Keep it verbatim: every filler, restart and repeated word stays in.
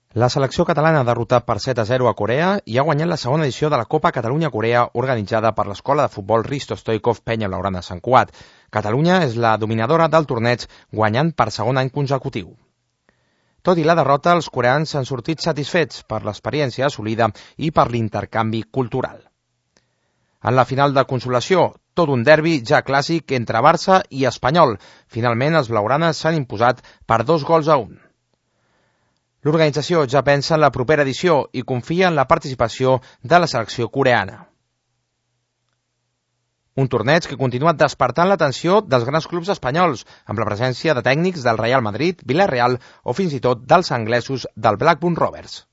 La selecció catalana ha derrotat per set a zero a Corea i ha guanyat la segona edició de la Copa Catalunya-Corea organitzada per l'escola de futbol Risto Stoikov Penya Blaugrana de Sant Cugat. Catalunya és la dominadora del torneig, guanyant per segon any consecutiu. Tot i la derrota, els coreans s'han sortit satisfets per l'experiència assolida i per l'intercanvi cultural. En la final de consolació, tot un derbi ja clàssic entre Barça i Espanyol. Finalment, els blaugranes s'han imposat per dos gols a un. L'organització ja pensa en la propera edició i confia en la participació de la selecció coreana. Un torneig que continua despertant l'atenció dels grans clubs espanyols, amb la presència de tècnics del Real Madrid, Villarreal o fins i tot dels anglesos del Blackburn Rovers.